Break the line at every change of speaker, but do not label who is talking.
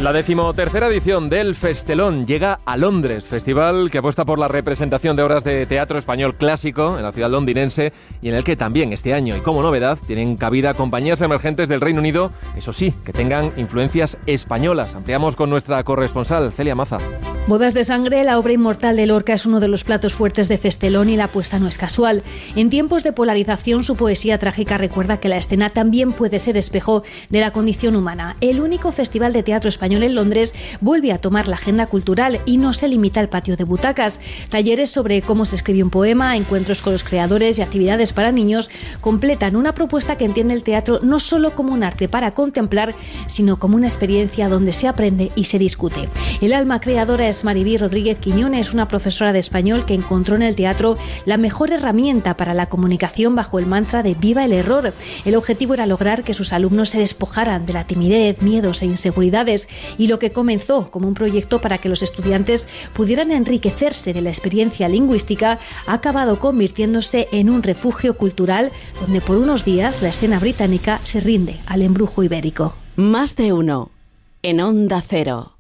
La 13ª edición del Festelón llega a Londres, festival que apuesta por la representación de obras de teatro español clásico en la ciudad londinense y en el que también este año, y como novedad, tienen cabida compañías emergentes del Reino Unido, eso sí, que tengan influencias españolas. Ampliamos con nuestra corresponsal, Celia Maza.
Bodas de sangre, la obra inmortal de Lorca, es uno de los platos fuertes de Festelón y la apuesta no es casual. En tiempos de polarización, su poesía trágica recuerda que la escena también puede ser espejo de la condición humana. El único festival de teatro español en Londres vuelve a tomar la agenda cultural y no se limita al patio de butacas. Talleres sobre cómo se escribe un poema, encuentros con los creadores y actividades para niños completan una propuesta que entiende el teatro no solo como un arte para contemplar, sino como una experiencia donde se aprende y se discute. El alma creadora es Maribí Rodríguez Quiñones, una profesora de español que encontró en el teatro la mejor herramienta para la comunicación bajo el mantra de viva el error. El objetivo era lograr que sus alumnos se despojaran de la timidez, miedos e inseguridades, y lo que comenzó como un proyecto para que los estudiantes pudieran enriquecerse de la experiencia lingüística ha acabado convirtiéndose en un refugio cultural donde por unos días la escena británica se rinde al embrujo ibérico.
Más de uno en Onda Cero.